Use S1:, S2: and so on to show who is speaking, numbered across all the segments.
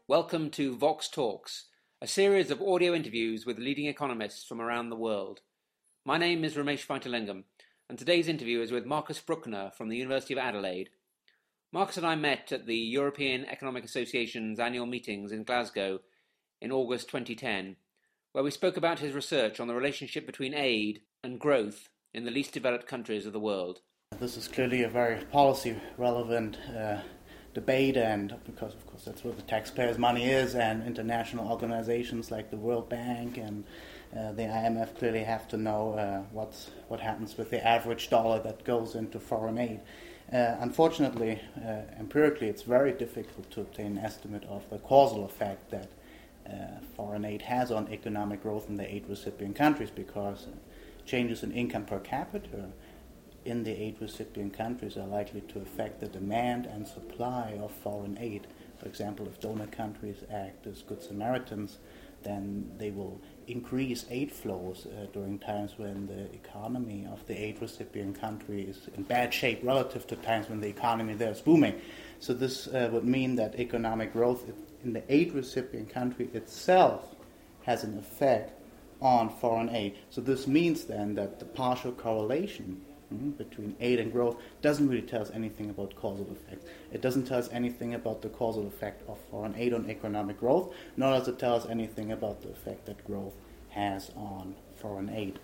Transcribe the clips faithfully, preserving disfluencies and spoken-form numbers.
S1: Welcome to Vox Talks, a series of audio interviews with leading economists from around the world. My name is Ramesh Vaintalingam, and today's interview is with Marcus Bruckner from the University of Adelaide. Marcus and I met at the European Economic Association's annual meetings in Glasgow in August twenty ten, where we spoke about his research on the relationship between aid and growth in the least developed countries of the world.
S2: This is clearly a very policy-relevant uh, debate, and because, of course, that's where the taxpayers' money is, and international organizations like the World Bank and uh, the I M F clearly have to know uh, what's, what happens with the average dollar that goes into foreign aid. Uh, unfortunately, uh, empirically, it's very difficult to obtain an estimate of the causal effect that uh, foreign aid has on economic growth in the aid recipient countries, because uh, changes in income per capita in the aid recipient countries are likely to affect the demand and supply of foreign aid. For example, if donor countries act as good Samaritans, then they will increase aid flows uh, during times when the economy of the aid recipient country is in bad shape relative to times when the economy there is booming. So this uh, would mean that economic growth in the aid recipient country itself has an effect on foreign aid. So this means then that the partial correlation Mm-hmm. between aid and growth doesn't really tell us anything about causal effect. It doesn't tell us anything about the causal effect of foreign aid on economic growth, nor does it tell us anything about the effect that growth has on foreign aid.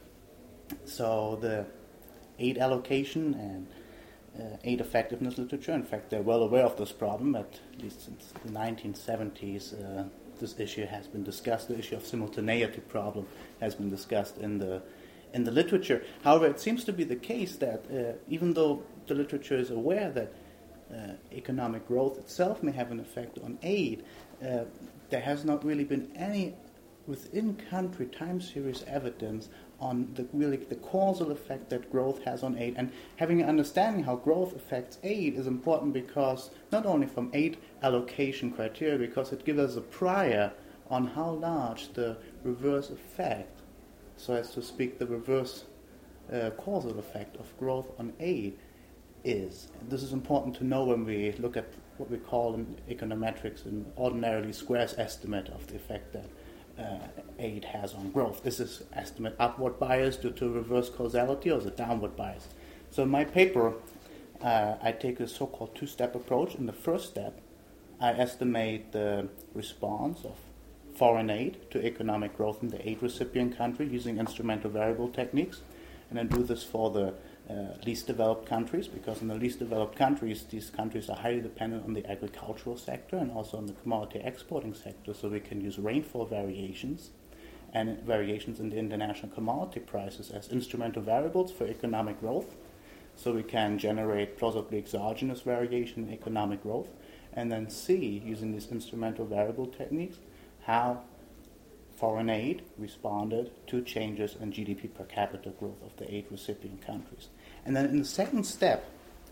S2: So the aid allocation and uh, aid effectiveness literature, in fact, they're well aware of this problem. At least since the nineteen seventies, uh, this issue has been discussed. The issue of simultaneity problem has been discussed in the in the literature. However, it seems to be the case that uh, even though the literature is aware that uh, economic growth itself may have an effect on aid, uh, there has not really been any within-country time series evidence on the really the causal effect that growth has on aid. And having an understanding how growth affects aid is important, because not only from aid allocation criteria, because it gives us a prior on how large the reverse effect, so as to speak, the reverse uh, causal effect of growth on aid is. And this is important to know when we look at what we call in econometrics an ordinarily squares estimate of the effect that uh, aid has on growth. Is this estimate upward biased due to reverse causality, or is it downward biased? So in my paper, uh, I take a so-called two-step approach. In the first step, I estimate the response of foreign aid to economic growth in the aid recipient country using instrumental variable techniques. And I do this for the uh, least developed countries, because in the least developed countries, these countries are highly dependent on the agricultural sector and also on the commodity exporting sector, so we can use rainfall variations and variations in the international commodity prices as instrumental variables for economic growth. So we can generate plausibly exogenous variation in economic growth, and then see, using these instrumental variable techniques, how foreign aid responded to changes in G D P per capita growth of the aid recipient countries. And then in the second step,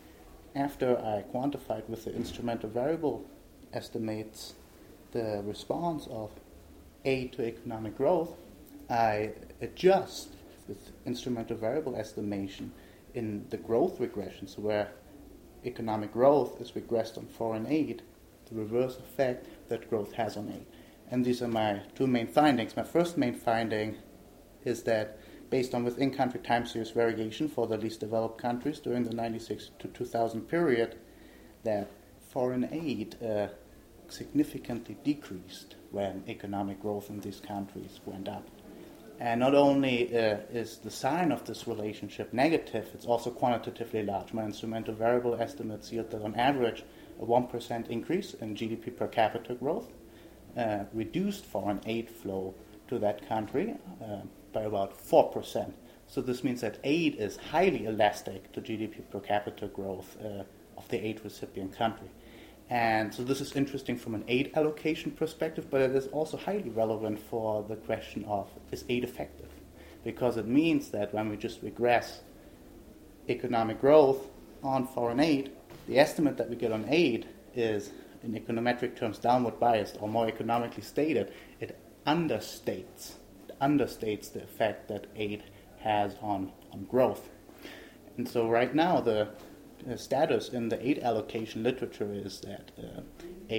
S2: after I quantified with the instrumental variable estimates the response of aid to economic growth, I adjust with instrumental variable estimation in the growth regressions, where economic growth is regressed on foreign aid, the reverse effect that growth has on aid. And these are my two main findings. My first main finding is that, based on within-country time series variation for the least developed countries during the ninety-six to two thousand period, that foreign aid uh, significantly decreased when economic growth in these countries went up. And not only uh, is the sign of this relationship negative, it's also quantitatively large. My instrumental variable estimates yield that on average a one percent increase in G D P per capita growth Uh, reduced foreign aid flow to that country uh, by about four percent. So this means that aid is highly elastic to G D P per capita growth uh, of the aid recipient country. And so this is interesting from an aid allocation perspective, but it is also highly relevant for the question of, is aid effective? Because it means that when we just regress economic growth on foreign aid, the estimate that we get on aid is, in econometric terms, downward biased, or more economically stated, it understates, it understates the effect that aid has on, on growth. And so right now the uh, status in the aid allocation literature is that uh, aid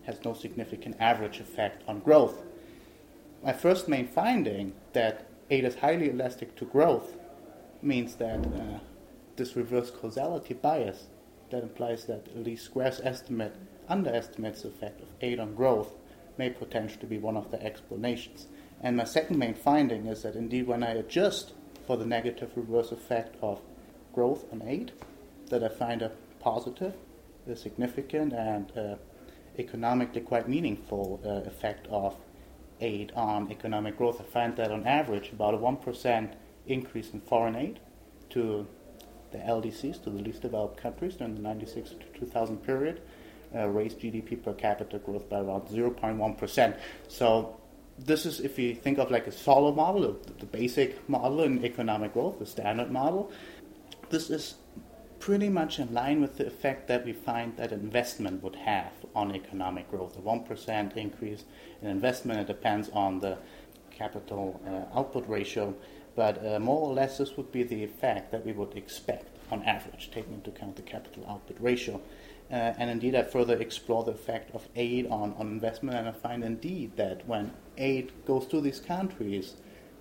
S2: has no significant average effect on growth. My first main finding that aid is highly elastic to growth means that uh, this reverse causality bias, that implies that least square's estimate underestimates the effect of aid on growth, may potentially be one of the explanations. And my second main finding is that indeed when I adjust for the negative reverse effect of growth on aid, that I find a positive, a significant, and uh, economically quite meaningful uh, effect of aid on economic growth. I find that on average about a one percent increase in foreign aid to the L D Cs, to the least developed countries during the ninety-six to two thousand period, uh, raised G D P per capita growth by around zero point one percent. So this is, if you think of like a Solow model, the, the basic model in economic growth, the standard model, this is pretty much in line with the effect that we find that investment would have on economic growth. A one percent increase in investment, it depends on the capital uh, output ratio, but uh, more or less this would be the effect that we would expect on average, taking into account the capital output ratio. Uh, and indeed, I further explore the effect of aid on, on investment, and I find indeed that when aid goes to these countries,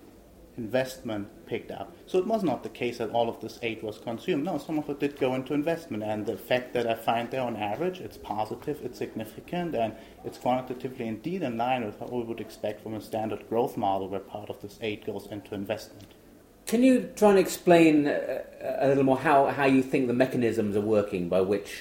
S2: investment picked up. So it was not the case that all of this aid was consumed. No, some of it did go into investment, and the effect that I find there on average, it's positive, it's significant, and it's quantitatively indeed in line with what we would expect from a standard growth model where part of this aid goes into investment.
S1: Can you try and explain uh, a little more how, how you think the mechanisms are working by which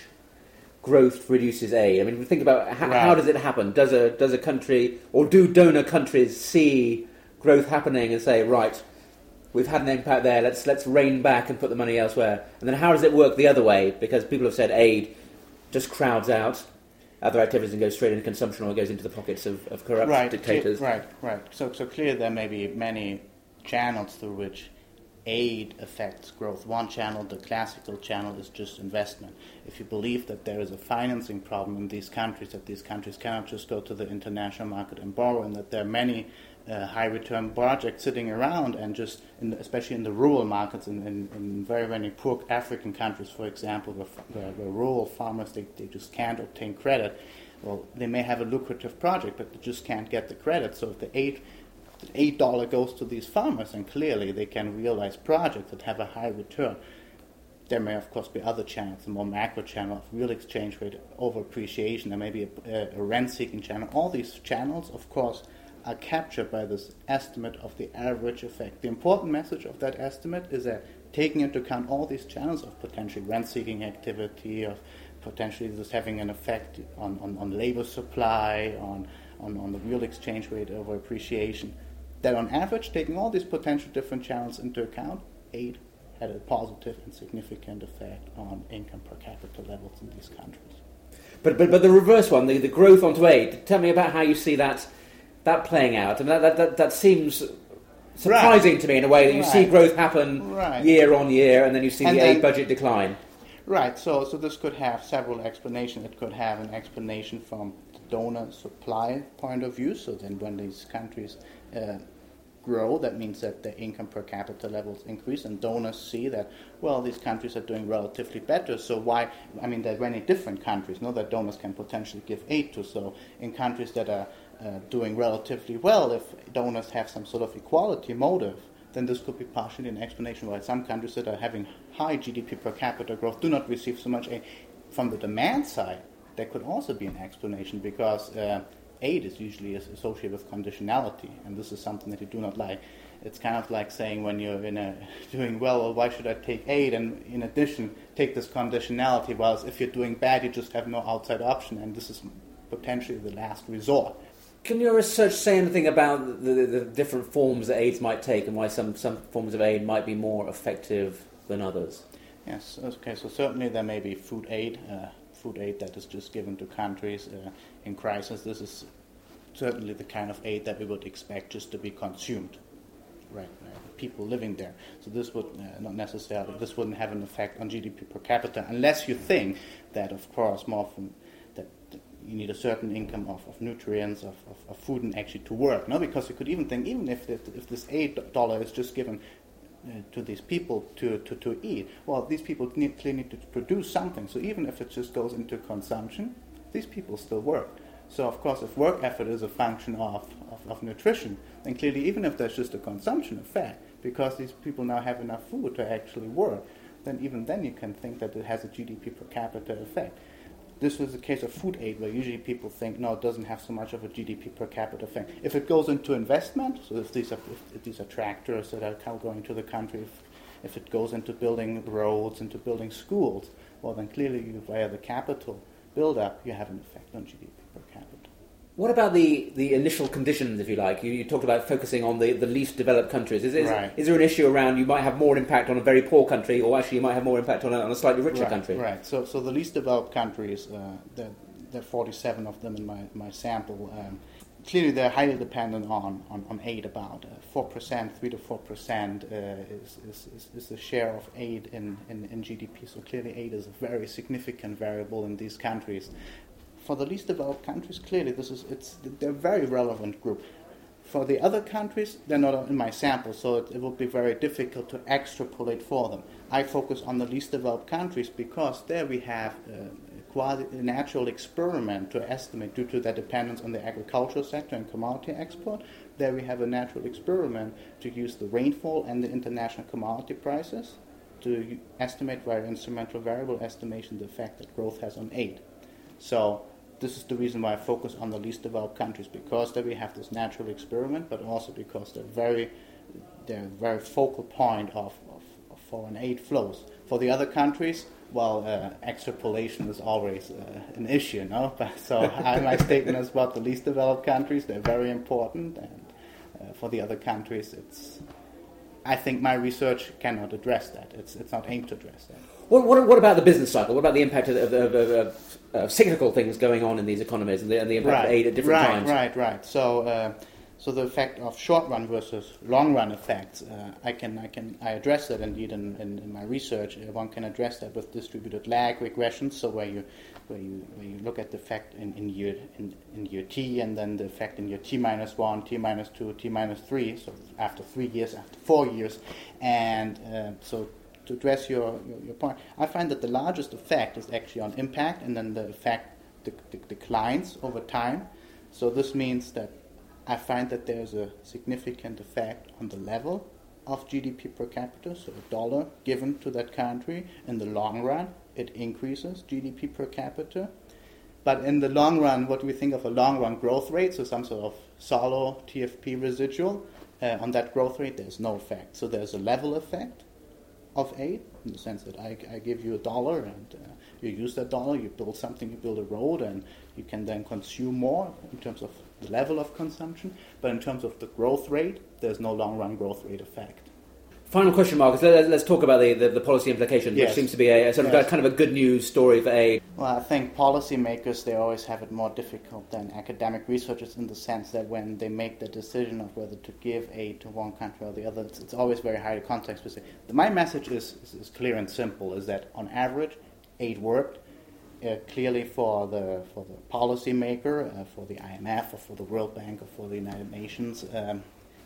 S1: growth reduces aid? I mean, think about how,
S2: right.
S1: how does it happen? Does a does a country, or do donor countries see growth happening and say, right, we've had an impact there, let's let's rein back and put the money elsewhere? And then how does it work the other way? Because people have said aid just crowds out other activities and goes straight into consumption, or it goes into the pockets of, of corrupt
S2: right.
S1: dictators.
S2: Right, right. So, so clearly there may be many channels through which aid affects growth. One channel, the classical channel, is just investment. If you believe that there is a financing problem in these countries, that these countries cannot just go to the international market and borrow, and that there are many uh, high-return projects sitting around, and just, in the, especially in the rural markets, in, in, in very, very poor African countries, for example, where, where, where rural farmers, they, they just can't obtain credit. Well, they may have a lucrative project, but they just can't get the credit. So if the aid The eight dollars goes to these farmers, and clearly they can realize projects that have a high return. There may, of course, be other channels, a more macro channel of real exchange rate over appreciation. There may be a, a rent-seeking channel. All these channels, of course, are captured by this estimate of the average effect. The important message of that estimate is that taking into account all these channels of potentially rent-seeking activity, of potentially this having an effect on, on, on labor supply, on, on, on the real exchange rate over appreciation, that on average, taking all these potential different channels into account, aid had a positive and significant effect on income per capita levels in these countries.
S1: But but, but the reverse one, the, the growth onto aid, tell me about how you see that that playing out. And that that, that, that seems surprising right. to me in a way that you right. see growth happen
S2: right.
S1: year on year, and then you see and the then, aid budget decline.
S2: Right, so so this could have several explanations. It could have an explanation from the donor supply point of view, so then when these countries uh, grow, that means that the income per capita levels increase, and donors see that, well, these countries are doing relatively better, so why, I mean, there are many different countries, no, that donors can potentially give aid to, so in countries that are uh, doing relatively well, if donors have some sort of equality motive, then this could be partially an explanation why some countries that are having high G D P per capita growth do not receive so much aid. From the demand side, there could also be an explanation, because uh, aid is usually associated with conditionality, and this is something that you do not like. It's kind of like saying when you're in a, doing well, well, why should I take aid? And in addition, take this conditionality, whereas if you're doing bad, you just have no outside option, and this is potentially the last resort.
S1: Can your research say anything about the, the, the different forms that aids might take, and why some, some forms of aid might be more effective than others?
S2: Yes, okay, so certainly there may be food aid, uh, food aid that is just given to countries uh, in crisis. This is certainly the kind of aid that we would expect just to be consumed, right? Uh, people living there. So this would uh, not necessarily, this wouldn't have an effect on G D P per capita, unless you think that, of course, more from that, that you need a certain income of, of nutrients, of, of, of food, and actually to work. No, because you could even think, even if the, if this eight dollar is just given Uh, to these people to, to, to eat, well, these people need, clearly need to produce something. So even if it just goes into consumption, these people still work. So, of course, if work effort is a function of, of, of nutrition, then clearly, even if there's just a consumption effect, because these people now have enough food to actually work, then even then you can think that it has a G D P per capita effect. This was the case of food aid, where usually people think, no, it doesn't have so much of a G D P per capita effect. If it goes into investment, so if these are, if, if these are tractors that are going to the country, if, if it goes into building roads, into building schools, well, then clearly, you, via the capital build-up, you have an effect on G D P per capita.
S1: What about the, the initial conditions, if you like? You, you talked about focusing on the, the least developed countries. Is, is,
S2: right.
S1: is there an issue around you might have more impact on a very poor country, or actually you might have more impact on a, on a slightly richer
S2: right,
S1: country?
S2: Right. So, so the least developed countries, uh, there, there are forty-seven of them in my, my sample. Um, clearly, they're highly dependent on, on, on aid. About uh, four percent, three to four percent uh, is, is, is, is the share of aid in, in, in G D P. So clearly, aid is a very significant variable in these countries. For the least developed countries, clearly this is it's they're a very relevant group. For the other countries, they're not in my sample, so it, it will be very difficult to extrapolate for them. I focus on the least developed countries because there we have a, quasi, a natural experiment to estimate, due to their dependence on the agricultural sector and commodity export. There we have a natural experiment to use the rainfall and the international commodity prices to estimate via instrumental variable estimation the effect that growth has on aid. So this is the reason why I focus on the least developed countries, because there we have this natural experiment, but also because they're very, they're a very focal point of, of, of foreign aid flows. For the other countries, well, uh, extrapolation is always uh, an issue, no? But so I, my statement is about the least developed countries. They're very important, and uh, for the other countries, it's. I think my research cannot address that. It's it's not aimed to address that.
S1: What, what, what about the business cycle? What about the impact of, of, of, of, of cyclical things going on in these economies and the, and the impact
S2: right.
S1: of aid at different
S2: right,
S1: times?
S2: Right, right, right. So, uh, so the effect of short-run versus long-run effects, uh, I can, I can, I address that indeed in, in, in my research. Uh, one can address that with distributed lag regressions. So where you, where you, where you look at the effect in, in year in, in year t, and then the effect in year t minus one, t minus two, t minus three. So after three years, after four years, and uh, so. To address your, your, your point, I find that the largest effect is actually on impact, and then the effect de- de- declines over time. So this means that I find that there's a significant effect on the level of G D P per capita, so a dollar given to that country. In the long run, it increases G D P per capita. But in the long run, what we think of a long-run growth rate, so some sort of Solow T F P residual, uh, on that growth rate, there's no effect. So there's a level effect of aid, in the sense that I, I give you a dollar and uh, you use that dollar, you build something, you build a road, and you can then consume more in terms of the level of consumption. But in terms of the growth rate, there's no long-run growth rate effect.
S1: Final question, Marcus. Let, let's talk about the, the, the policy implications,
S2: yes.
S1: which seems to be a, a sort of
S2: yes.
S1: a, kind of a good news story for aid.
S2: Well, I think policymakers, they always have it more difficult than academic researchers, in the sense that when they make the decision of whether to give aid to one country or the other, it's, it's always very highly context specific. My message is, is, is clear and simple, is that on average, aid worked. Uh, clearly for the for the policymaker, uh, for the I M F, or for the World Bank, or for the United Nations, um,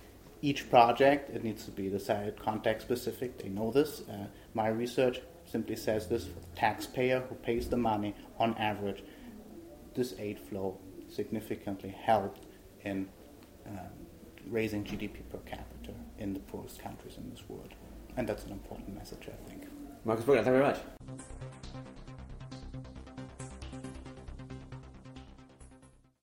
S2: each project, it needs to be decided context-specific. They know this. Uh, my research simply says this: for the taxpayer who pays the money, on average, this aid flow significantly helped in um, raising G D P per capita in the poorest countries in this world. And that's an important message, I think.
S1: Marcus Bruckner, thank you very much.